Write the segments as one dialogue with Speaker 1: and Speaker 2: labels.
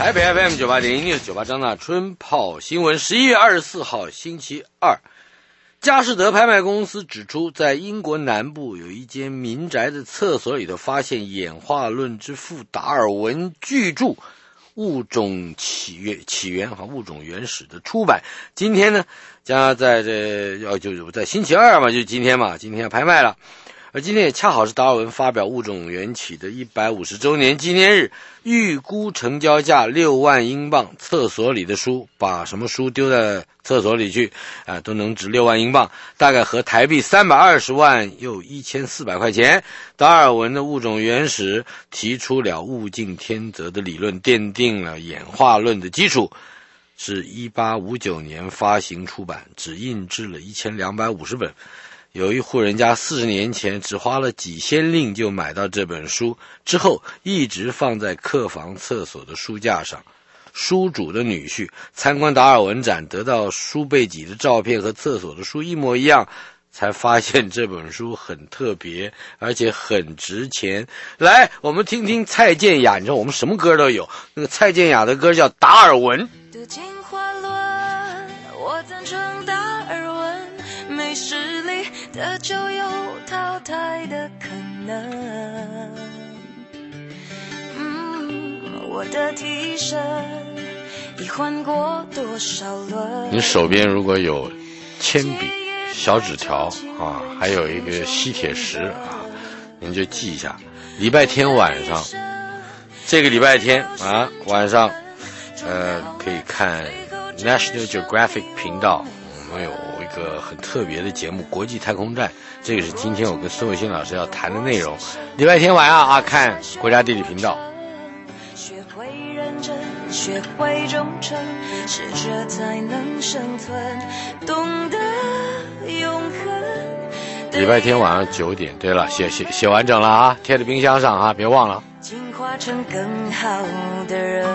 Speaker 1: 台北 FM 98.1 98张大春泡新闻，11月24号星期二，佳士得拍卖公司指出，在英国南部有一间民宅的厕所里头发现演化论之父达尔文巨著《物种起源和物种原始》的出版。今天呢，将在就是在星期二嘛，就今天要拍卖了。而今天也恰好是达尔文发表《物种缘起》的150周年纪念日，预估成交价6万英镑。厕所里的书，把什么书丢在厕所里去都能值6万英镑，大概合台币320万又1400块钱。达尔文的《物种原始》提出了物竞天择的理论，奠定了演化论的基础，是1859年发行出版，只印制了1250本。有一户人家40年前只花了几先令就买到这本书，之后一直放在客房厕所的书架上。书主的女婿参观达尔文展，得到书背脊的照片和厕所的书一模一样，才发现这本书很特别，而且很值钱。来，我们听听蔡健雅，你知道我们什么歌都有，那个蔡健雅的歌叫《达尔文》。
Speaker 2: 的进化论，我赞成达尔文，没实力的就有淘汰的可能。我的替身已换过多少轮？
Speaker 1: 你手边如果有铅笔、小纸条还有一个吸铁石您就记一下。礼拜天晚上，这个礼拜天晚上，可以看 National Geographic 频道，我们有一个很特别的节目《国际太空站》，这个是今天我跟孙伟新老师要谈的内容。礼拜天晚上看国家地理频道。
Speaker 2: 学会认真，学会忠诚，适者才能生存，懂得永恒。
Speaker 1: 礼拜天晚上9点，对了，写完整了贴在冰箱上别忘了。
Speaker 2: 进化成更好的人。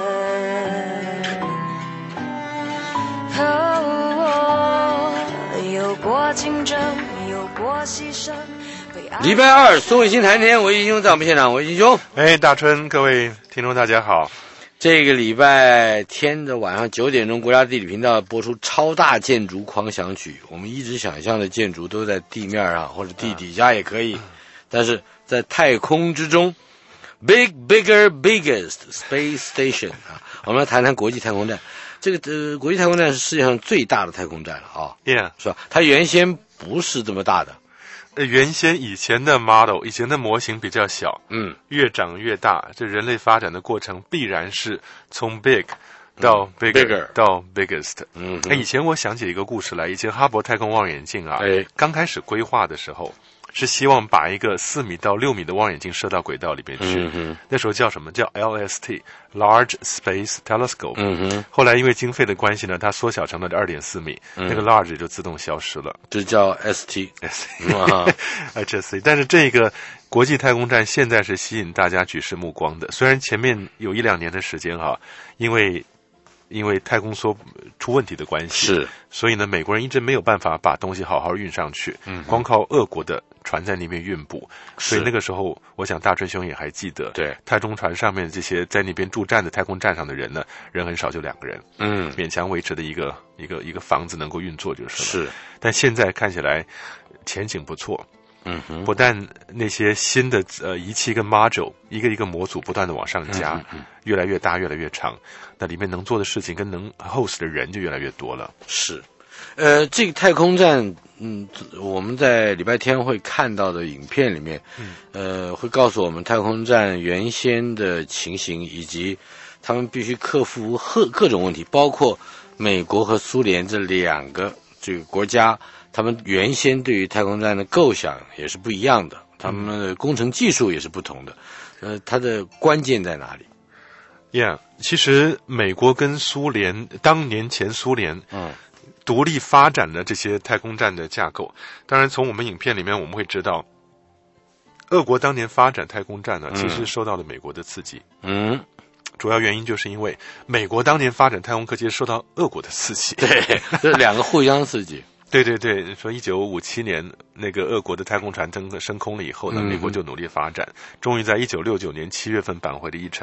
Speaker 2: 有过竞争，有过牺牲。
Speaker 1: 礼拜二，孙伟新谈天，维新兄在我们现场，维新兄。
Speaker 3: 大春，各位听众大家好。
Speaker 1: 这个礼拜天的晚上9点钟，国家地理频道播出超大建筑狂想曲。我们一直想象的建筑都在地面上或者地底下也可以，但是在太空之中 ，Big Bigger Biggest Space Station 我们来谈谈国际太空站。这个国际太空站是世界上最大的太空站了是吧？它原先不是这么大的。
Speaker 3: 原先以前的 model， 以前的模型比较小，越长越大。这人类发展的过程必然是从 big 到 bigger 到 biggest。以前我想起一个故事来，以前哈勃太空望远镜刚开始规划的时候，是希望把一个4米到6米的望远镜射到轨道里边去。那时候叫什么？叫 LST Large Space Telescope。后来因为经费的关系呢，它缩小成了2.4米，那个 large 就自动消失了，
Speaker 1: 就叫 ST。
Speaker 3: 但是这个国际太空站现在是吸引大家举世目光的。虽然前面有1-2年的时间因为太空梭出问题的关系，所以呢，美国人一直没有办法把东西好好运上去，光靠俄国的船在那边运补。所以那个时候，我想大春兄也还记得，太空船上面这些在那边驻站的太空站上的人呢，人很少，就2个人，勉强维持的一个房子能够运作就是了。但现在看起来前景不错。不但那些新的仪器跟 module 一个模组不断的往上加，越来越大，越来越长，那里面能做的事情跟能 host 的人就越来越多了。
Speaker 1: 这个太空站，我们在礼拜天会看到的影片里面，会告诉我们太空站原先的情形，以及他们必须克服各种问题，包括美国和苏联这2个这个国家。他们原先对于太空站的构想也是不一样的，他们的工程技术也是不同的。它的关键在哪里？
Speaker 3: 其实美国跟苏联，当年前苏联，独立发展的这些太空站的架构。当然，从我们影片里面我们会知道，俄国当年发展太空站呢，其实受到了美国的刺激。主要原因就是因为美国当年发展太空科技受到俄国的刺激。
Speaker 1: 对，这2个互相刺激。
Speaker 3: 对，说1957年那个俄国的太空船升空了以后呢，美国就努力发展，终于在1969年7月份返回了一程。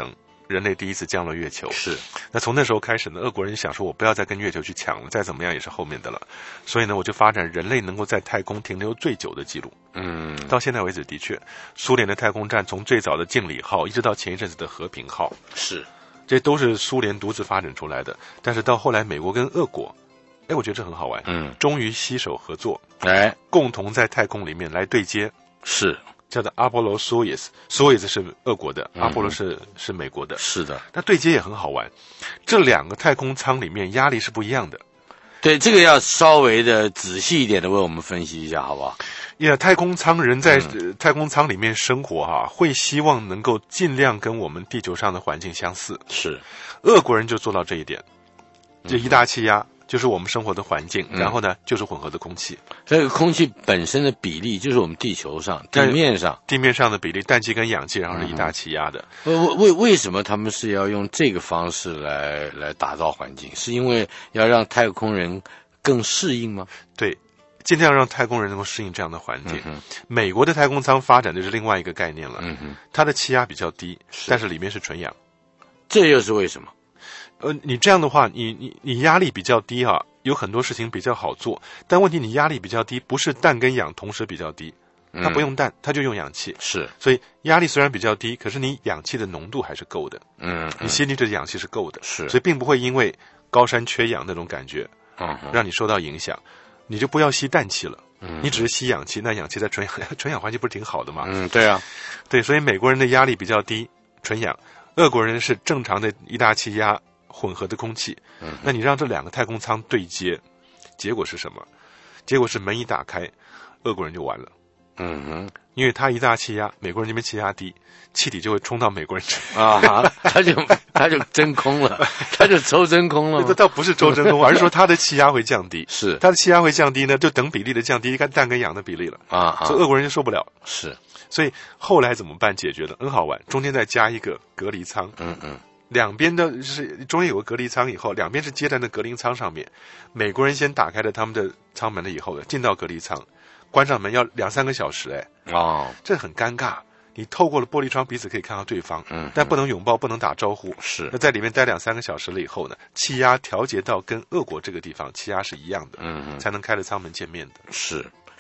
Speaker 3: 人类第一次降落月球。
Speaker 1: 是。
Speaker 3: 那从那时候开始呢，俄国人想说，我不要再跟月球去抢了，再怎么样也是后面的了。所以呢，我就发展人类能够在太空停留最久的记录。到现在为止，的确，苏联的太空站从最早的敬礼号，一直到前一阵子的和平号，
Speaker 1: 是，
Speaker 3: 这都是苏联独自发展出来的。但是到后来，美国跟俄国，我觉得这很好玩。终于携手合作，共同在太空里面来对接。
Speaker 1: 是。
Speaker 3: 叫做阿波罗苏伊斯，苏伊斯是俄国的，阿波罗是美国的。
Speaker 1: 是的，
Speaker 3: 那对接也很好玩。这两个太空舱里面压力是不一样的。
Speaker 1: 对，这个要稍微的仔细一点的为我们分析一下，好不好？
Speaker 3: 太空舱人在太空舱里面生活会希望能够尽量跟我们地球上的环境相似。
Speaker 1: 是，
Speaker 3: 俄国人就做到这一点，这一大气压。就是我们生活的环境，然后呢，就是混合的空气。
Speaker 1: 这个空气本身的比例，就是我们地球上地面上的
Speaker 3: 比例，氮气跟氧气，然后是一大气压的。
Speaker 1: 为什么他们是要用这个方式来打造环境？是因为要让太空人更适应吗？
Speaker 3: 对，尽量让太空人能够适应这样的环境。美国的太空舱发展的是另外一个概念了。它的气压比较低，但是里面是纯氧。
Speaker 1: 这又是为什么？
Speaker 3: 你这样的话，你压力比较低有很多事情比较好做。但问题你压力比较低，不是氮跟氧同时比较低，它不用氮，它就用氧气。
Speaker 1: 是，
Speaker 3: 所以压力虽然比较低，可是你氧气的浓度还是够的。你吸进去的氧气是够的。
Speaker 1: 是，
Speaker 3: 所以并不会因为高山缺氧那种感觉，让你受到影响。你就不要吸氮气了，你只是吸氧气，那氧气在纯氧环境不是挺好的吗？
Speaker 1: 对啊，
Speaker 3: 对，所以美国人的压力比较低，纯氧；俄国人是正常的一大气压。混合的空气，那你让这两个太空舱对接，结果是什么？结果是门一打开，俄国人就完了。因为他一大气压，美国人这边气压低，气体就会冲到美国人
Speaker 1: 他就真空了，他就抽真空了。
Speaker 3: 这倒不是抽真空，而是说他的气压会降低。
Speaker 1: 是，
Speaker 3: 他的气压会降低呢，就等比例的降低，看氮跟氧的比例了。所以俄国人就受不了。
Speaker 1: 是，
Speaker 3: 所以后来怎么办解决的？很好玩，中间再加一个隔离舱。两边的就是中间有个隔离舱，以后两边是接在那隔离舱上面。美国人先打开了他们的舱门了以后进到隔离舱，关上门要2-3个小时。这很尴尬。你透过了玻璃窗彼此可以看到对方，但不能拥抱，不能打招呼。
Speaker 1: 是。那
Speaker 3: 在里面待2-3个小时了以后呢，气压调节到跟俄国这个地方气压是一样的，才能开了舱门见面的。
Speaker 1: 是。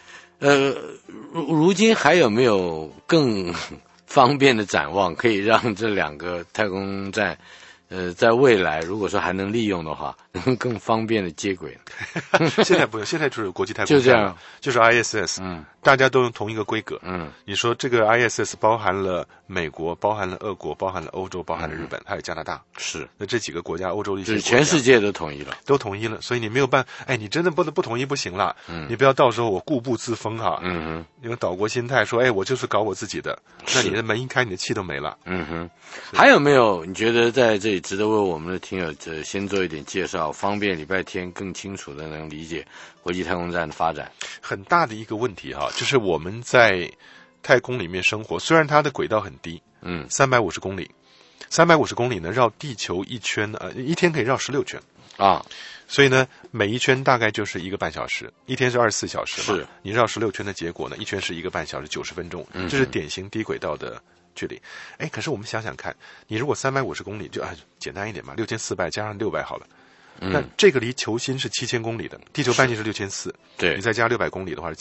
Speaker 1: 如今还有没有更方便的展望，可以让这两个太空站，在未来如果说还能利用的话，能更方便的接轨。
Speaker 3: 现在不用，现在就是国际太空站，
Speaker 1: 就这样，
Speaker 3: 就是 ISS，大家都用同一个规格。你说这个 ISS 包含了美国，包含了俄国，包含了欧洲，包含了日本，还有加拿大。
Speaker 1: 是，
Speaker 3: 那这几个国家，欧洲的一些国家，
Speaker 1: 全世界都统一了，
Speaker 3: 所以你没有办法，你真的不统一不行了。你不要到时候我固步自封因为岛国心态说，我就是搞我自己的，那你的门一开，你的气都没了。
Speaker 1: 还有没有你觉得在这里值得为我们的听友先做一点介绍，方便礼拜天更清楚的能理解国际太空站的发展？
Speaker 3: 很大的一个问题就是我们在太空里面生活，虽然它的轨道很低，350公里，350公里呢绕地球一圈一天可以绕16圈所以呢每一圈大概就是1个半小时，一天是24小时嘛，
Speaker 1: 是你
Speaker 3: 绕16圈的结果呢，一圈是1个半小时90分钟，这是典型低轨道的距离。可是我们想想看，你如果350公里就简单一点嘛，6400加上600好了。那这个离球心是7000公里的，地球半径是6400，
Speaker 1: 对，
Speaker 3: 你再加600公里的话是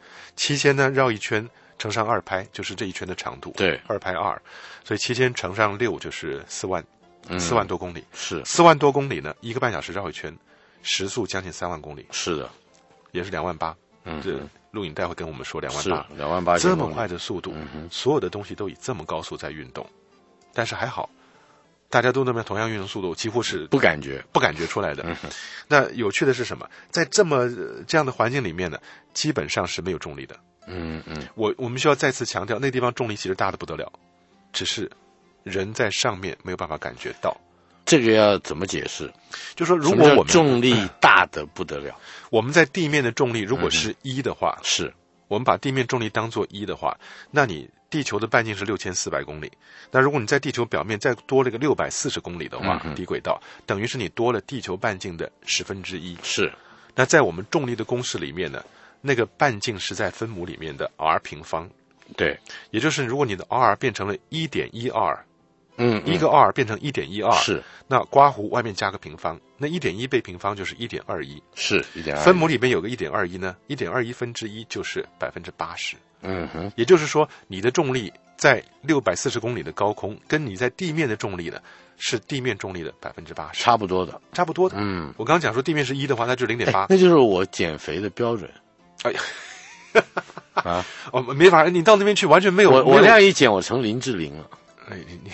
Speaker 3: 7000呢绕一圈乘上2拍就是这一圈的长度，
Speaker 1: 对
Speaker 3: ，2拍2，所以7000乘上6就是4万多公里，
Speaker 1: 是
Speaker 3: 4万多公里呢，1个半小时绕一圈，时速将近3万公里，
Speaker 1: 是的，
Speaker 3: 也是2万8。这录影带会跟我们说2万8，
Speaker 1: 2万8，
Speaker 3: 这么快的速度，所有的东西都以这么高速在运动，但是还好。大家都那么同样运动速度，几乎是不感觉出来的。那有趣的是什么？在这样的环境里面呢，基本上是没有重力的。我们需要再次强调，那地方重力其实大的不得了，只是人在上面没有办法感觉到。
Speaker 1: 这个要怎么解释？
Speaker 3: 就说如果我们
Speaker 1: 重力大的不得了，
Speaker 3: 我们在地面的重力如果是1的话，
Speaker 1: 是
Speaker 3: 我们把地面重力当作1的话，那你地球的半径是6400公里，那如果你在地球表面再多了个640公里的话，低轨道等于是你多了地球半径的1/10。
Speaker 1: 是，
Speaker 3: 那在我们重力的公式里面呢，那个半径是在分母里面的 r 平方。
Speaker 1: 对，
Speaker 3: 也就是如果你的 r 变成了1.12， 一个 r 变成 1.12，
Speaker 1: 是，
Speaker 3: 那刮弧外面加个平方，那 1.1 倍平方就是 1.21，
Speaker 1: 是 1.21，
Speaker 3: 分母里面有个 1.21 呢， 1.21分之一就是80%。也就是说你的重力在640公里的高空，跟你在地面的重力呢，是地面重力的80%，
Speaker 1: 差不多的。
Speaker 3: 我刚刚讲说地面是1的话，那就 0.8，
Speaker 1: 那就是我减肥的标准。
Speaker 3: 哎呀，啊，没法，你到那边去完全没有。
Speaker 1: 我那样一减，我成林志玲了。
Speaker 3: 哎，你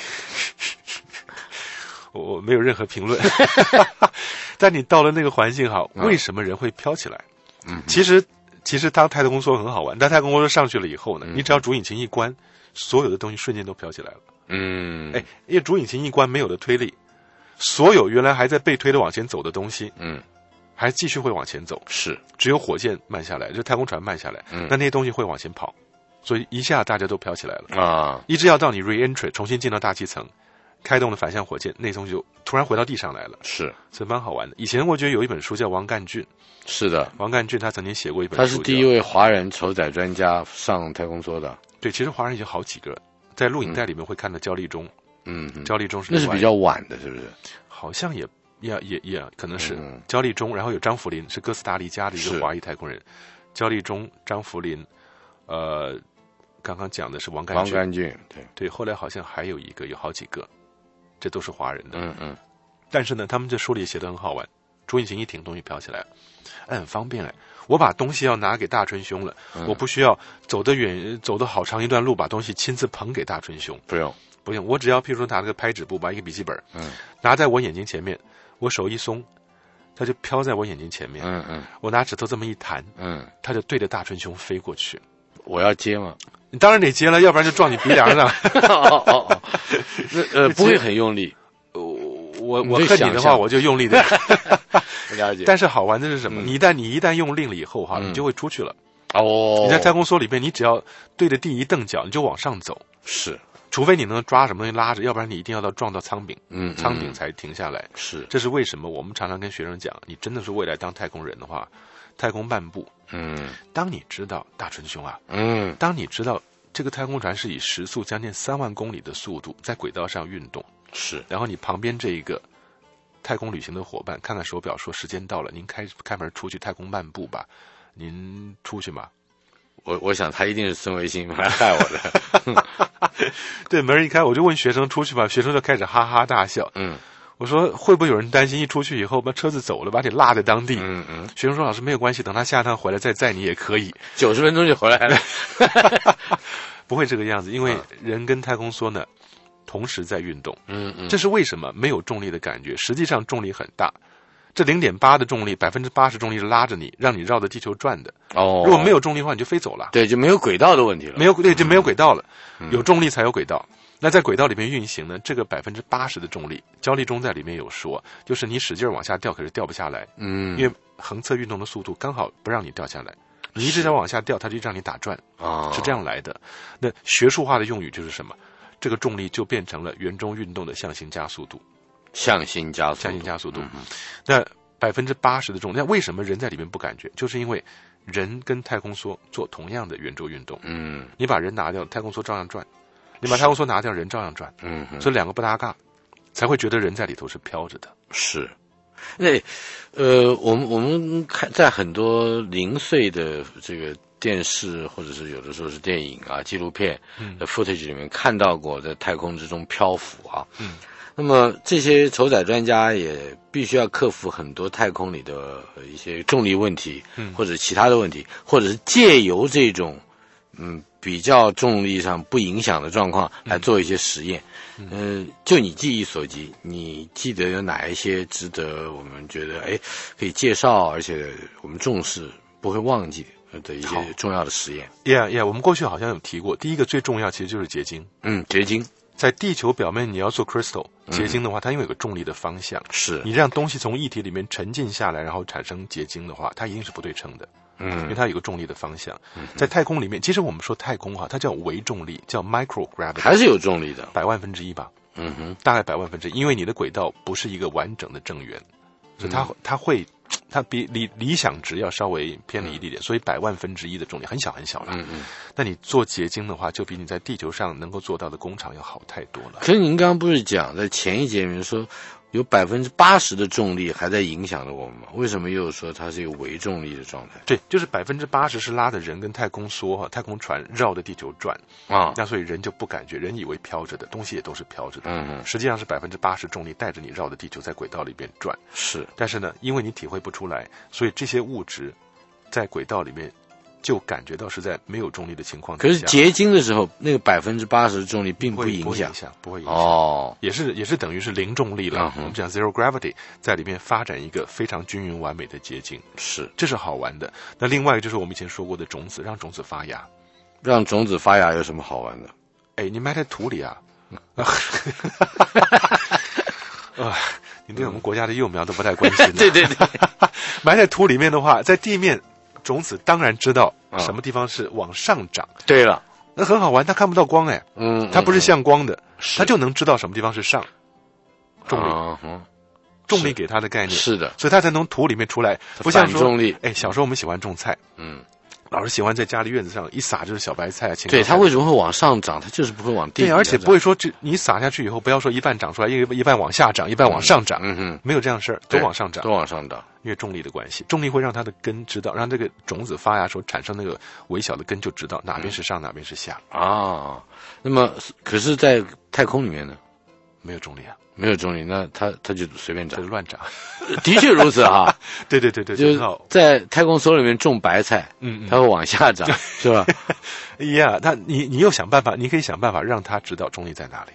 Speaker 3: 我没有任何评论。但你到了那个环境哈，为什么人会飘起来？其实当太空梭很好玩，但太空梭上去了以后呢，你只要主引擎一关，所有的东西瞬间都飘起来了。因为主引擎一关，没有了推力，所有原来还在被推的往前走的东西，还继续会往前走。
Speaker 1: 是，
Speaker 3: 只有火箭慢下来，就太空船慢下来，那些东西会往前跑，所以一下大家都飘起来了啊！一直要到你 re-entry 重新进到大气层，开动了反向火箭，那东西就突然回到地上来了。是，所以蛮好玩的。以前我觉得有一本书叫王干俊。是的，王干俊他曾经写过一本书，他
Speaker 1: 是第一位华人筹载专家上太空梭的。
Speaker 3: 对，其实华人已经好几个，在录影带里面会看到焦立中。焦立中是
Speaker 1: 那是比较晚的，是不是？
Speaker 3: 好像也可能是焦立中，然后有张福林，是哥斯达黎加的一个华裔太空人。焦立中、张福林，刚刚讲的是王干俊，对，后来好像还有好几个，这都是华人的。但是呢，他们这书里写的很好玩，主引擎一停，东西飘起来了，很方便。我把东西要拿给大春兄了，我不需要走得远，走得好长一段路，把东西亲自捧给大春兄，不用，我只要譬如说拿了个拍纸布，把一个笔记本，拿在我眼睛前面，我手一松，它就飘在我眼睛前面。我拿指头这么一弹，它就对着大春兄飞过去。我要接吗？你当然得接了，要不然就撞你鼻梁上。
Speaker 1: 不会很用力。
Speaker 3: 我恨你的话，我就用力点。
Speaker 1: 了解。
Speaker 3: 但是好玩的是什么？你一旦用力了以后哈，你就会出去了。你在太空梭里面，你只要对着地一蹬脚，你就往上走。是。除非你能抓什么东西拉着，要不然你一定要撞到舱顶，舱顶才停下来。是，这是为什么？我们常常跟学生讲，你真的是未来当太空人的话，太空漫步。当你知道大春兄啊，当你知道这个太空船是以时速将近3万公里的速度在轨道上运动，是，然后你旁边这一个太空旅行的伙伴看看手表说时间到了，您开门出去太空漫步吧，您出去吗？
Speaker 1: 我想他一定是孙维新来害我的。
Speaker 3: 对，门一开我就问学生出去吧，学生就开始哈哈大笑。我说会不会有人担心一出去以后把车子走了，把你落在当地？学生说老师没有关系，等他下趟回来再载你也可以
Speaker 1: ，90分钟就回来了。
Speaker 3: 不会这个样子，因为人跟太空梭呢同时在运动。这是为什么没有重力的感觉？实际上重力很大。这0.8的重力，80%重力是拉着你，让你绕着地球转的。如果没有重力的话，你就飞走了。
Speaker 1: 对，就没有轨道的问题了。
Speaker 3: 就没有轨道了。有重力才有轨道。那在轨道里面运行呢，这个80%的重力，焦立中在里面有说，就是你使劲往下掉，可是掉不下来。因为横侧运动的速度刚好不让你掉下来，你一直在往下掉，它就让你打转。是这样来的。那学术化的用语就是什么？这个重力就变成了圆周运动的向心加速度。
Speaker 1: 向心加速度。
Speaker 3: 那80%的重力，那为什么人在里面不感觉？就是因为人跟太空梭做同样的圆周运动。你把人拿掉，太空梭照样转；你把太空梭拿掉，人照样转。所以两个不搭嘎，才会觉得人在里头是飘着的。是。
Speaker 1: 那我们看在很多零碎的这个电视或者是有的时候是电影啊、纪录片的 footage 里面看到过在太空之中漂浮啊。那么这些筹载专家也必须要克服很多太空里的一些重力问题，或者其他的问题，或者是借由这种比较重力上不影响的状况来做一些实验。就你记忆所及，你记得有哪一些值得我们觉得可以介绍，而且我们重视不会忘记的一些重要的实验？
Speaker 3: 我们过去好像有提过，第一个最重要其实就是结晶。
Speaker 1: 结晶。
Speaker 3: 在地球表面你要做 crystal 结晶的话，它因为有个重力的方向，是你让东西从液体里面沉浸下来，然后产生结晶的话，它一定是不对称的。因为它有个重力的方向。在太空里面，其实我们说太空它叫微重力，叫 microgravity，
Speaker 1: 还是有重力的，
Speaker 3: 100万分之一吧。大概100万分之一，因为你的轨道不是一个完整的正圆， 所以它比理想值要稍微偏离一点点，所以100万分之一的重力很小很小了。那你做结晶的话，就比你在地球上能够做到的工厂要好太多了。
Speaker 1: 可是您刚刚不是讲在前一节里面说有80%的重力还在影响着我们吗？为什么又说它是一个微重力的状态？
Speaker 3: 对，就是80%是拉的人跟太空梭太空船绕着地球转啊，那所以人就不感觉，人以为飘着的东西也都是飘着的，实际上是80%重力带着你绕着地球在轨道里边转。
Speaker 1: 是，
Speaker 3: 但是呢，因为你体会不出来，所以这些物质在轨道里面就感觉到是在没有重力的情况之下。
Speaker 1: 可是结晶的时候，那个80%的重力并不影响，
Speaker 3: 不会影响
Speaker 1: 哦，
Speaker 3: 也是等于是零重力了。我们讲 zero gravity， 在里面发展一个非常均匀完美的结晶，这是好玩的。那另外一个就是我们以前说过的种子，让种子发芽。
Speaker 1: 让种子发芽有什么好玩的？
Speaker 3: 哎，你埋在土里啊。你对我们国家的幼苗都不太关心。
Speaker 1: 对，
Speaker 3: 埋在土里面的话，在地面种子当然知道什么地方是往上长。
Speaker 1: 对了，
Speaker 3: 那很好玩，它看不到光哎，它不是向光的，它就能知道什么地方是上。重力，重力给它的概念
Speaker 1: 是的，
Speaker 3: 所以它才从土里面出来，不像说
Speaker 1: 重力。
Speaker 3: 哎，小时候我们喜欢种菜，老是喜欢在家里院子上一撒就是小白菜啊。
Speaker 1: 对，它为什么会往上长？它就是不会往地里。
Speaker 3: 对，而且不会说你撒下去以后，不要说一半长出来，一半往下长，一半往上长。没有这样的事儿，都往上长，因为重力的关系，重力会让它的根知道，让这个种子发芽时候产生那个微小的根，就知道哪边是上，哪边是下
Speaker 1: 啊。那么，可是，在太空里面呢，
Speaker 3: 没有重力啊。
Speaker 1: 没有重力，那它就随便长，
Speaker 3: 就乱长。
Speaker 1: 的确如此哈。
Speaker 3: 对，
Speaker 1: 就是在太空梭里面种白菜，它会往下长，是吧？
Speaker 3: 呀，你又想办法，你可以想办法让它知道重力在哪里。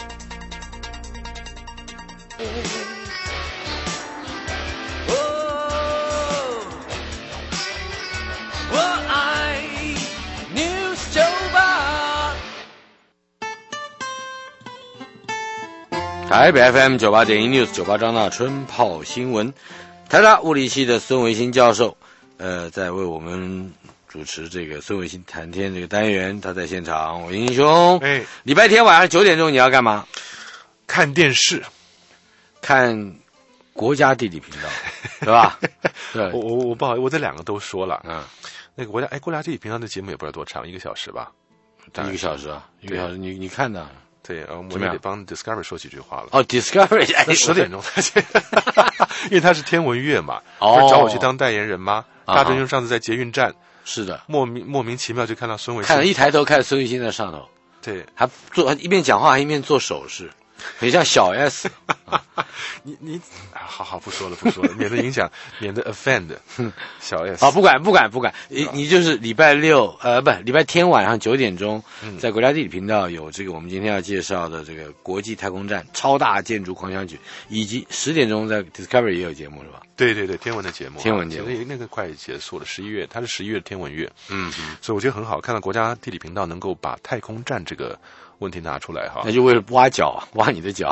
Speaker 1: 台北 FM 98.1 News 98张大春泡新闻，台大物理系的孙维新教授，在为我们主持这个孙维新谈天这个单元，他在现场。维新兄，礼拜天晚上9点钟你要干嘛？
Speaker 3: 看电视，
Speaker 1: 看国家地理频道，对吧？对，
Speaker 3: 我不好意思，我这2个都说了。那个国家地理频道的节目也不知道多长，1个小时吧
Speaker 1: ？1个小时啊，1个小时，你看的。
Speaker 3: 对，我们也得帮 Discovery 说几句话了。
Speaker 1: Discovery，
Speaker 3: 10点钟才去，因为他是天文月嘛，不是找我去当代言人吗？大真兄上次在捷运站，
Speaker 1: 是的，
Speaker 3: 莫名其妙就看到孙维新，
Speaker 1: 看一抬头看孙维新在上头，
Speaker 3: 对，
Speaker 1: 还一边讲话还一边做手势，很像小 S。
Speaker 3: 你好不说了，免得影响，免得 offend 小 S。
Speaker 1: 不管，你就是礼拜天晚上9点钟，在国家地理频道有这个我们今天要介绍的这个国际太空站超大建筑狂想曲，以及10点钟在 Discovery 也有节目是吧？
Speaker 3: 对，天文的节目，
Speaker 1: 那
Speaker 3: 个快结束了，11月，它是11月的天文月，所以我觉得很好，看到国家地理频道能够把太空站这个问题拿出来哈，
Speaker 1: 那就为了挖你的脚。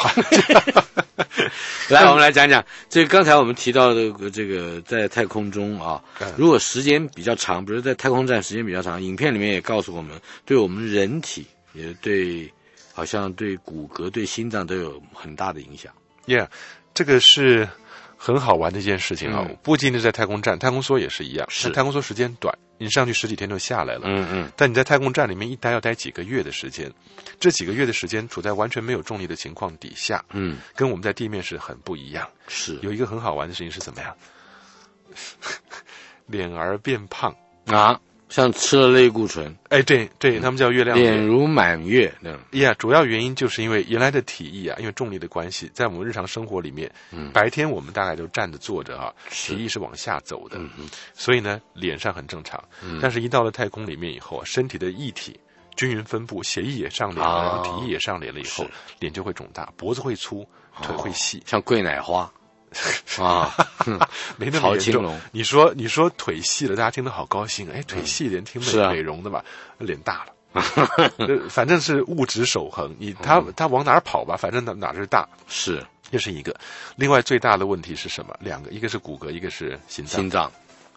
Speaker 1: 来，我们来讲讲这个刚才我们提到的这个在太空中啊，如果时间比较长，比如在太空站时间比较长，影片里面也告诉我们，对我们人体也对，好像对骨骼、对心脏都有很大的影响。
Speaker 3: 这个是很好玩的一件事情啊，不仅仅在太空站，太空梭也是一样，太空梭时间短。你上去10几天就下来了，但你在太空站里面一待要待几个月的时间，这几个月的时间处在完全没有重力的情况底下，跟我们在地面是很不一样。
Speaker 1: 是
Speaker 3: 有一个很好玩的事情是怎么样？脸儿变胖
Speaker 1: 啊，像吃了类固醇。
Speaker 3: 对，他们叫月亮脸，
Speaker 1: 脸如满月。
Speaker 3: 主要原因就是因为原来的体液啊，因为重力的关系，在我们日常生活里面，白天我们大概都站着坐着啊，体液是往下走的，所以呢，脸上很正常。但是一到了太空里面以后，身体的液体均匀分布，血液也上脸了，然后体液也上脸了以后，脸就会肿大，脖子会粗，腿会细，
Speaker 1: 像桂奶花。
Speaker 3: 没那么严重。你说腿细了，大家听得好高兴，腿细一点挺美容的吧？脸大了，反正是物质守恒。他往哪儿跑吧，反正哪是大。
Speaker 1: 是，
Speaker 3: 这是一个。另外最大的问题是什么？2个，一个是骨骼，一个是心脏。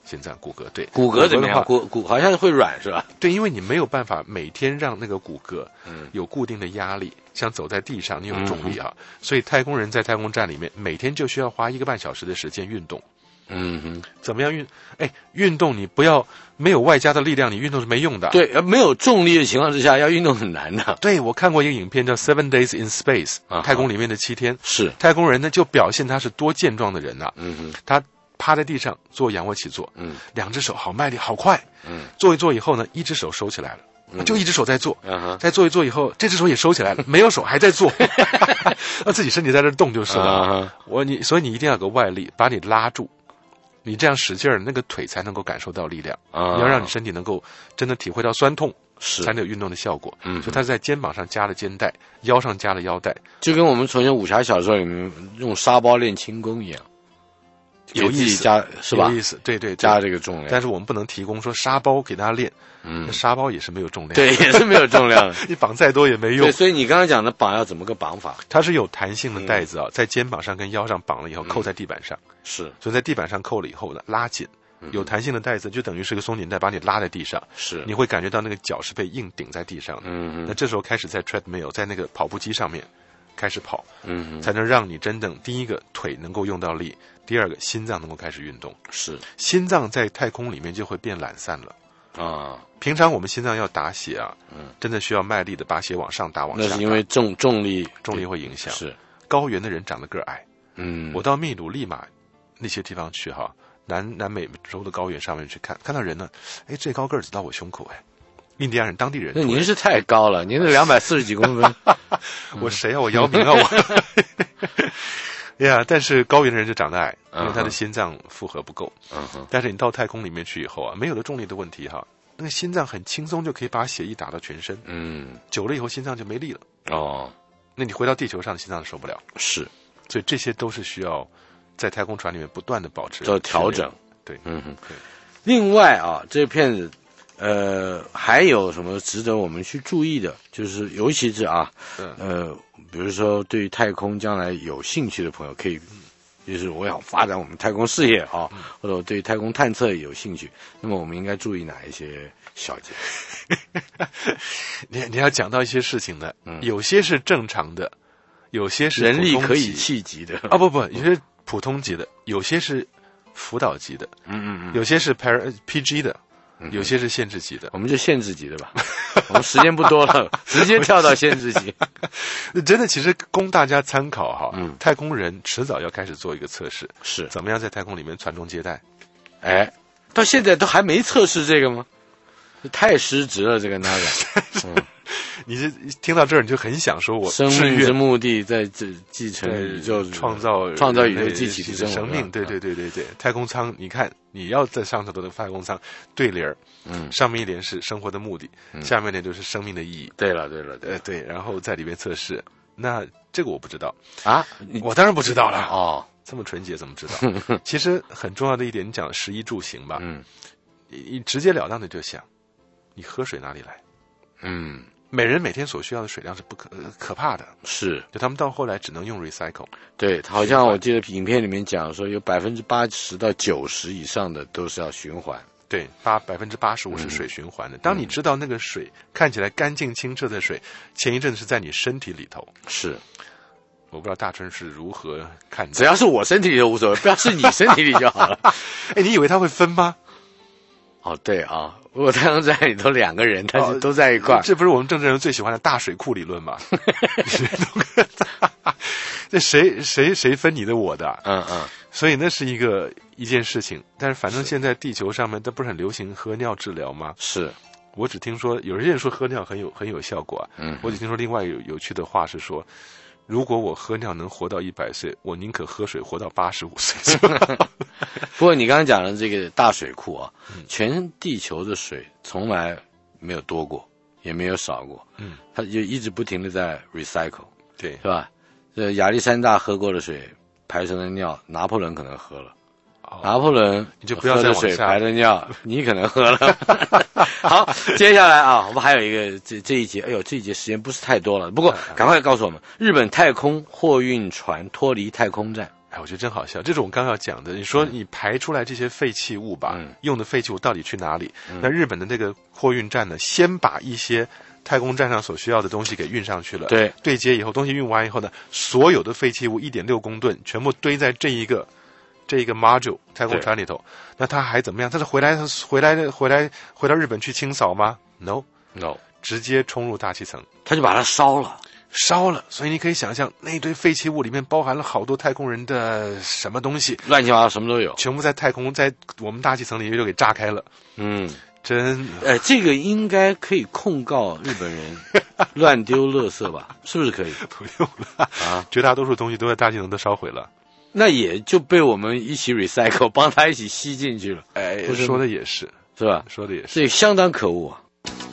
Speaker 3: 心脏骨骼，对，
Speaker 1: 骨骼怎么样？
Speaker 3: 骨
Speaker 1: 骨好像会软是吧？
Speaker 3: 对，因为你没有办法每天让那个骨骼有固定的压力，像走在地上你有重力啊，所以太空人在太空站里面每天就需要花1个半小时的时间运动。怎么样运动你不要没有外加的力量，你运动是没用的。
Speaker 1: 对，没有重力的情况之下，要运动很难的。
Speaker 3: 对，我看过一个影片叫《7 Days in Space》，太空里面的7天。
Speaker 1: 是
Speaker 3: 太空人呢，就表现他是多健壮的人呐。他趴在地上做仰卧起坐，2只手好卖力好快，做一做以后呢1只手收起来了，就1只手在做，再做一做以后这只手也收起来了，没有手还在做，那自己身体在这动就是了。所以你一定要有个外力把你拉住，你这样使劲儿，那个腿才能够感受到力量，你要让你身体能够真的体会到酸痛，才能有运动的效果。所以他是在肩膀上加了肩带，腰上加了腰带，
Speaker 1: 就跟我们从前武侠小说里面用沙包练轻功一样。
Speaker 3: 有意思，
Speaker 1: 加是吧？
Speaker 3: 有意思，对，
Speaker 1: 加这个重量。
Speaker 3: 但是我们不能提供说沙包给他练，那沙包也是没有重量，
Speaker 1: 对，也是没有重量的。
Speaker 3: 你绑再多也没用。
Speaker 1: 对，所以你刚刚讲的绑要怎么个绑法？
Speaker 3: 它是有弹性的带子在肩膀上跟腰上绑了以后，扣在地板上。
Speaker 1: 是，
Speaker 3: 所以在地板上扣了以后呢，拉紧。有弹性的带子就等于是个松紧带，把你拉在地上。
Speaker 1: 是，
Speaker 3: 你会感觉到那个脚是被硬顶在地上的。那这时候开始在 treadmill， 在那个跑步机上面开始跑，才能让你真正第一个腿能够用到力，第二个心脏能够开始运动。
Speaker 1: 是，
Speaker 3: 心脏在太空里面就会变懒散了啊。平常我们心脏要打血啊，真的需要卖力的把血往上打，往下打。
Speaker 1: 那是因为重力
Speaker 3: 会影响。
Speaker 1: 是，
Speaker 3: 高原的人长得个矮。我到秘鲁、利马那些地方去哈，南美洲的高原上面去看到人呢，最高个子到我胸口印第安人当地人。
Speaker 1: 那您是太高了，您是240几公分。
Speaker 3: 我谁啊？我姚明啊我。呀，但是高原的人就长得矮，因为他的心脏负荷不够。但是你到太空里面去以后啊，没有了重力的问题哈，那个心脏很轻松就可以把血液打到全身。久了以后心脏就没力了。那你回到地球上的心脏受不了。
Speaker 1: 是，
Speaker 3: 所以这些都是需要在太空船里面不断的保持
Speaker 1: 做调整。
Speaker 3: 对，
Speaker 1: 另外啊，这片子还有什么值得我们去注意的？就是尤其是比如说对于太空将来有兴趣的朋友，可以，就是我想发展我们太空事业啊，或者我对太空探测有兴趣，那么我们应该注意哪一些小节？
Speaker 3: 你要讲到一些事情的，有些是正常的，有些是
Speaker 1: 人力可以企及的
Speaker 3: 啊，不，有些普通级的，有些是辅导级的，有些是 PG 的。有些是限制级的，
Speaker 1: 我们就限制级的吧。我们时间不多了，直接跳到限制级。
Speaker 3: 真的，其实供大家参考哈。太空人迟早要开始做一个测试，
Speaker 1: 是
Speaker 3: 怎么样在太空里面传宗接代。
Speaker 1: 到现在都还没测试这个吗？太失职了，这个那个。
Speaker 3: 你是听到这儿你就很想说，我
Speaker 1: 生命之目的在继承宇宙，
Speaker 3: 创造
Speaker 1: 宇宙继起的
Speaker 3: 生命。对。太空舱，你看你要在上头的太空舱对联，上面一联是生活的目的，下面一联就是生命的意义。
Speaker 1: 对了，
Speaker 3: 对，然后在里面测试。那这个我不知道
Speaker 1: 啊，
Speaker 3: 我当然不知道了
Speaker 1: 哦，
Speaker 3: 这么纯洁怎么知道？其实很重要的一点，你讲食衣住行吧，你直截了当的就想，你喝水哪里来？每人每天所需要的水量是不可怕的，是，就他们到后来只能用 recycle。
Speaker 1: 对，好像我记得影片里面讲说，有80%到90%以上的都是要循环。
Speaker 3: 对，85%是水循环的。当你知道那个水看起来干净清澈的水，前一阵是在你身体里头。
Speaker 1: 是，
Speaker 3: 我不知道大春是如何看的。
Speaker 1: 只要是我身体里都无所谓，不要是你身体里就好了。
Speaker 3: 你以为他会分吗？
Speaker 1: 对啊，我太空站里头2个人，但是都在一块。
Speaker 3: 这不是我们政治人最喜欢的大水库理论吗？这谁分你的我的？所以那是一件事情。但是反正现在地球上面都不是很流行喝尿治疗吗？
Speaker 1: 是，
Speaker 3: 我只听说有人说喝尿很有效果。我只听说另外有趣的话是说，如果我喝尿能活到100岁，我宁可喝水活到85岁。
Speaker 1: 不过你刚刚讲的这个大水库啊，全地球的水从来没有多过，也没有少过，它就一直不停的在 recycle，
Speaker 3: 对，
Speaker 1: 是吧？这亚历山大喝过的水排成的尿，拿破仑可能喝了。拿破仑
Speaker 3: 你就不要再
Speaker 1: 水排的尿，你可能喝了。好，接下来啊，我们还有一个这一节，这一节时间不是太多了，不过赶快告诉我们，日本太空货运船脱离太空站。
Speaker 3: 我觉得真好笑。这是我们刚要讲的。你说你排出来这些废弃物吧，用的废弃物到底去哪里？那日本的那个货运站呢，先把一些太空站上所需要的东西给运上去了。
Speaker 1: 对，
Speaker 3: 对接以后，东西运完以后呢，所有的废弃物1.6公吨全部堆在这一个 module 太空船里头。那他还怎么样？他是回到日本去清扫吗 ？No， 直接冲入大气层，
Speaker 1: 他就把它烧了。
Speaker 3: 所以你可以想象，那堆废弃物里面包含了好多太空人的什么东西，
Speaker 1: 乱七八糟什么都有，
Speaker 3: 全部在我们大气层里面就给炸开了。真，
Speaker 1: 这个应该可以控告日本人乱丢垃圾吧？是不是可以？
Speaker 3: 不用了啊，绝大多数东西都在大气层都烧毁了，
Speaker 1: 那也就被我们一起 recycle， 帮他一起吸进去了。
Speaker 3: 说的也是
Speaker 1: 吧？
Speaker 3: 说的也是，
Speaker 1: 这相当可恶啊。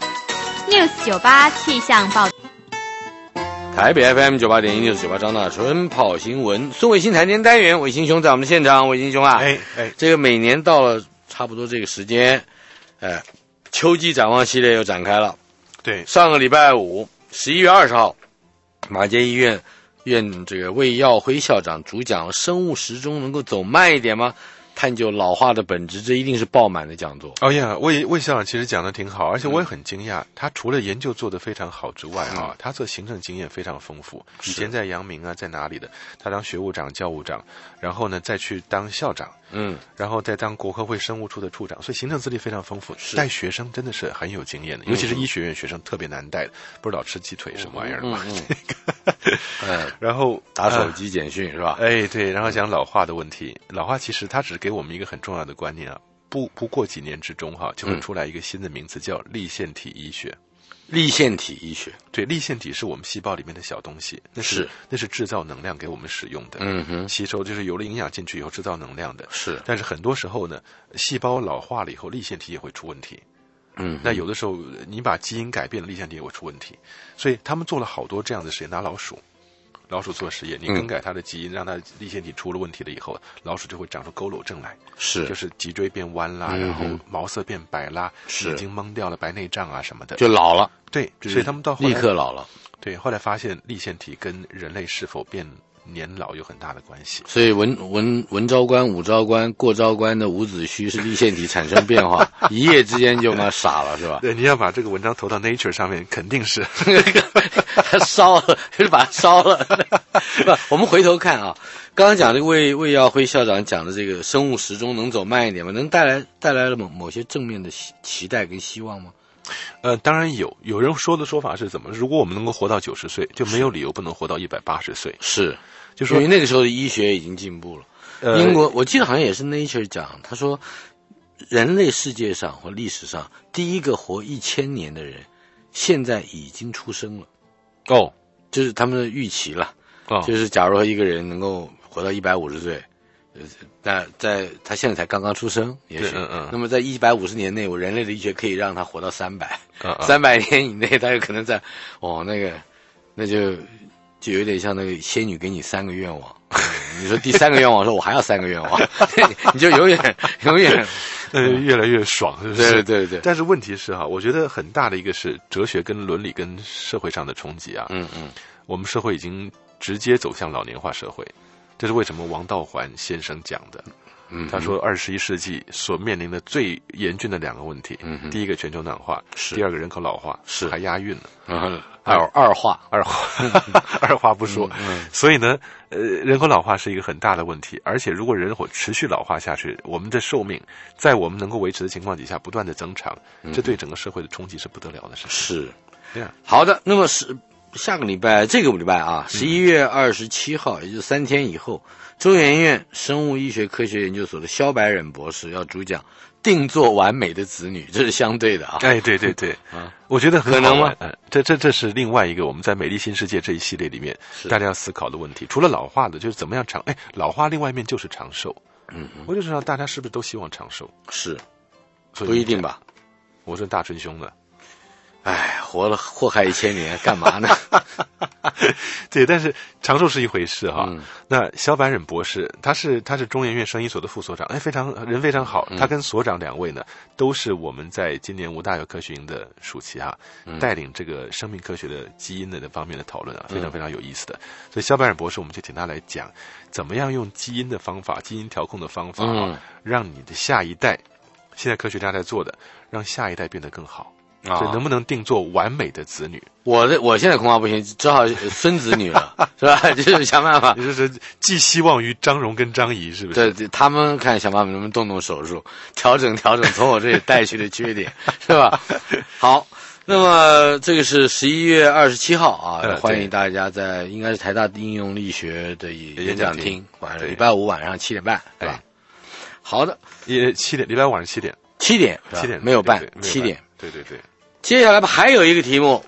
Speaker 4: News 98气象报。
Speaker 1: 台北 FM 98.1 98张大春跑新闻，孙伟新谈天单元，伟新兄在我们的现场。伟新兄啊，这个每年到了差不多这个时间，秋季展望系列又展开了。
Speaker 3: 对，
Speaker 1: 上个礼拜五11月20号，马偕医院这个魏耀辉校长主讲了生物时钟能够走慢一点吗？探究老化的本质，这一定是爆满的讲座。
Speaker 3: 魏校长其实讲的挺好，而且我也很惊讶，他除了研究做得非常好之外他做行政经验非常丰富。以前在阳明啊，在哪里的，他当学务长、教务长，然后呢再去当校长，然后再当国科会生物处的处长，所以行政资历非常丰富。带学生真的是很有经验的，尤其是医学院学生特别难带的，不是老吃鸡腿什么玩意儿吗？然后
Speaker 1: 打手机简讯是吧？
Speaker 3: 对，然后讲老化的问题。老化其实它只给我们一个很重要的观念啊，不过几年之中就会出来一个新的名词，叫粒线体医学。
Speaker 1: 粒线体医学，
Speaker 3: 对，粒线体是我们细胞里面的小东西，那是制造能量给我们使用的。吸收就是有了营养进去以后制造能量的。是，但是很多时候呢，细胞老化了以后，粒线体也会出问题。那有的时候你把基因改变了，粒线体也会出问题。所以他们做了好多这样的实验，拿老鼠做实验，你更改它的基因，让它粒线体出了问题了以后，老鼠就会长出佝偻症来，就是脊椎变弯啦，然后毛色变白啦，眼睛蒙掉了，白内障啊什么的，
Speaker 1: 就老了。
Speaker 3: 对，所以他们到后来
Speaker 1: 立刻老了。
Speaker 3: 对，后来发现粒线体跟人类是否变年老有很大的关系。
Speaker 1: 所以文昭关、武昭关、过昭关的伍子胥是粒线体产生变化，一夜之间就傻了，是吧？
Speaker 3: 对，你要把这个文章投到 Nature 上面，肯定是
Speaker 1: 他烧了，就是把它烧了。不，我们回头看啊，刚刚讲这个魏耀辉校长讲的这个生物时钟能走慢一点吗？能带来了某些正面的期待跟希望吗？
Speaker 3: 当然有人说的说法是怎么？如果我们能够活到90岁，就没有理由不能活到180岁。
Speaker 1: 是，
Speaker 3: 就说
Speaker 1: 因为那个时候的医学已经进步了。英国我记得好像也是 Nature 讲，他说人类世界上或历史上第一个活1000年的人，现在已经出生了。就是他们的预期了。就是假如说一个人能够活到150岁。那他现在才刚刚出生，也许，那么在150年内，我人类的医学可以让他活到300年以内，他有可能在，那就有点像那个仙女给你3个愿望，你说第3个愿望说我还要3个愿望，你就永远
Speaker 3: 越来越爽，是不是？
Speaker 1: 对。
Speaker 3: 但是问题是我觉得很大的一个是哲学跟伦理跟社会上的冲击啊。我们社会已经直接走向老年化社会。这是为什么王道环先生讲的。他说21世纪所面临的最严峻的2个问题，第一个全球暖化，第二个人口老化，还押韵了。
Speaker 1: 二
Speaker 3: 话不说。所以呢，人口老化是一个很大的问题，而且如果人口持续老化下去，我们的寿命在我们能够维持的情况底下不断的增长，这对整个社会的冲击是不得了的事情。
Speaker 1: 是，
Speaker 3: 这样。
Speaker 1: 好的，那么这个礼拜11月27号，也就是3天以后，中研院生物医学科学研究所的萧白忍博士要主讲定做完美的子女，这是相对的啊。
Speaker 3: 对我觉得很好玩。可能吗？这是另外一个我们在美丽新世界这一系列里面大家要思考的问题。除了老化的，就是怎么样老化另外一面就是长寿。我就知道大家是不是都希望长寿？
Speaker 1: 是，不一定吧？
Speaker 3: 我是大春兄的。
Speaker 1: 哎，活了祸害1000年，干嘛呢？
Speaker 3: 对，但是长寿是一回事哈。
Speaker 1: 嗯
Speaker 3: 那萧百忍博士，他是中研院生医所的副所长，哎，人非常好。他跟所长2位呢，都是我们在今年吴大有科学营的暑期哈，带领这个生命科学的基因的方面的讨论啊，非常非常有意思的。所以萧百忍博士，我们就请他来讲，怎么样用基因的方法、基因调控的方法啊，让你的下一代，现在科学家在做的，让下一代变得更好。所以能不能定做完美的子女？
Speaker 1: 我现在恐怕不行，只好孙子女了，是吧？就是想办法。
Speaker 3: 也就是寄希望于张荣跟张仪，是不是？
Speaker 1: 对，他们看想办法能不能动手术，调整从我这里带去的缺点，是吧？好，那么这个是11月27号啊，欢迎大家在应该是台大应用力学的演讲厅，礼拜5晚上7点半，对吧？好的，
Speaker 3: 7点，礼拜5晚上7点
Speaker 1: ，7点没有半，7点，
Speaker 3: 对对对。
Speaker 1: 接下来吧，还有一个题目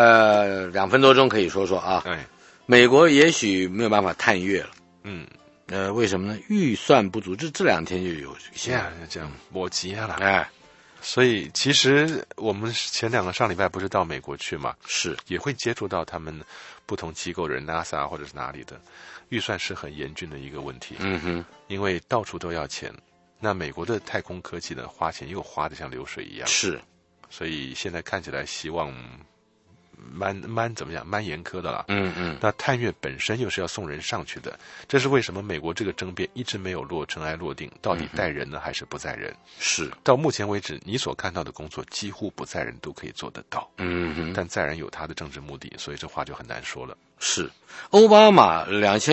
Speaker 1: ，2分多钟可以说说啊。美国也许没有办法探月了。为什么呢？预算不足，这2天就有些
Speaker 3: 这样莫急了。
Speaker 1: 哎，
Speaker 3: 所以其实我们前2个上礼拜不是到美国去嘛，
Speaker 1: 是
Speaker 3: 也会接触到他们不同机构的人 ，NASA 或者是哪里的，预算是很严峻的一个问题。因为到处都要钱。那美国的太空科技呢，花钱又花得像流水一样。
Speaker 1: 是。
Speaker 3: 所以现在看起来希望怎么样？蛮严苛的了。那探月本身又是要送人上去的，这是为什么美国这个争辩一直没有尘埃落定，到底带人呢还是不载人？是到目前为止，你所看到的工作几乎不载人都可以做得到。但载人有他的政治目的，所以这话就很难说了。
Speaker 1: 是奥巴马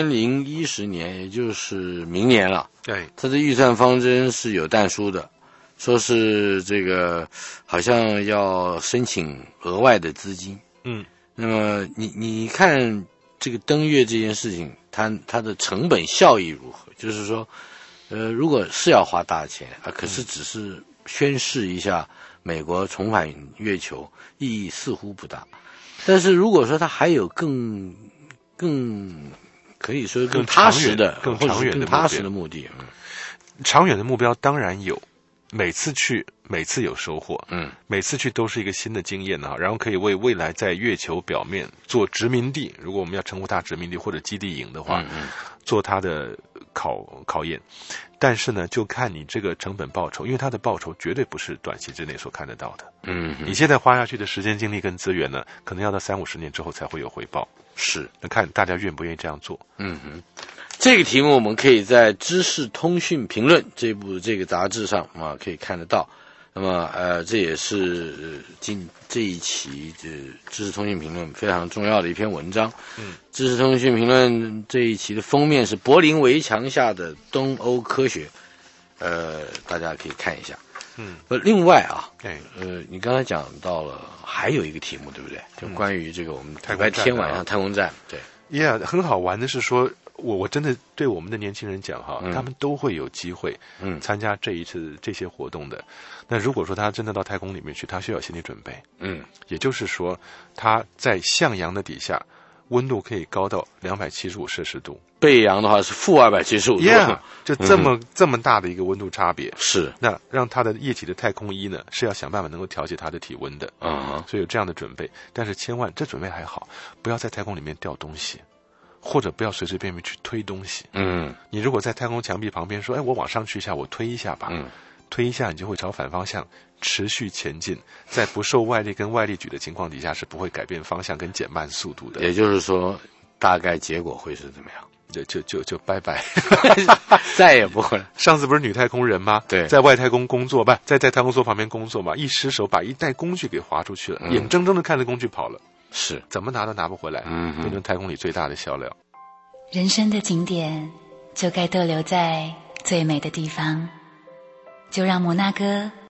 Speaker 1: 2010年，也就是明年了。对，他的预算方针是有但书的。说是这个好像要申请额外的资金。那么你看这个登月这件事情，它的成本效益如何？就是说，如果是要花大钱啊，可是只是宣示一下美国重返月球，意义似乎不大。但是如果说它还有更可以说更踏实的、更踏实的目的，
Speaker 3: 长远的目标当然有。每次去，每次有收获，每次去都是一个新的经验啊，然后可以为未来在月球表面做殖民地，如果我们要称呼它殖民地或者基地营的话，做它的考验。但是呢，就看你这个成本报酬，因为它的报酬绝对不是短期之内所看得到的。你现在花下去的时间、精力跟资源呢，可能要到30-50年之后才会有回报。是，那看大家愿不愿意这样做。
Speaker 1: 这个题目我们可以在《知识通讯评论》这个杂志上可以看得到。那么这也是这一期的《知识通讯评论》非常重要的一篇文章。知识通讯评论》这一期的封面是柏林围墙下的东欧科学，大家可以看一下。另外你刚才讲到了还有一个题目，对不对？就关于这个我们礼拜天晚上太空站。对
Speaker 3: 很好玩的是说。我真的对我们的年轻人讲哈，他们都会有机会参加这一次这些活动的。那如果说他真的到太空里面去，他需要有心理准备。也就是说他在向阳的底下，温度可以高到275摄氏度，
Speaker 1: 背阳的话是-275度。
Speaker 3: 就这么大的一个温度差别。是，那让他的液体的太空衣呢是要想办法能够调节他的体温的。所以有这样的准备，但是千万这准备还好，不要在太空里面掉东西。或者不要随随便便去推东西。你如果在太空墙壁旁边说，我往上去一下，我推一下吧。推一下你就会朝反方向持续前进，在不受外力跟外力举的情况底下是不会改变方向跟减慢速度的。
Speaker 1: 也就是说，大概结果会是怎么样？
Speaker 3: 就拜拜，
Speaker 1: 再也不会。
Speaker 3: 上次不是女太空人吗？对，在外太空工作在太空梭旁边工作嘛，一失手把一袋工具给划出去了，眼睁睁的看着工具跑了。是，怎么拿都拿不回来，变成太空里最大的笑料。
Speaker 5: 人生的景点就该逗留在最美的地方，就让摩纳哥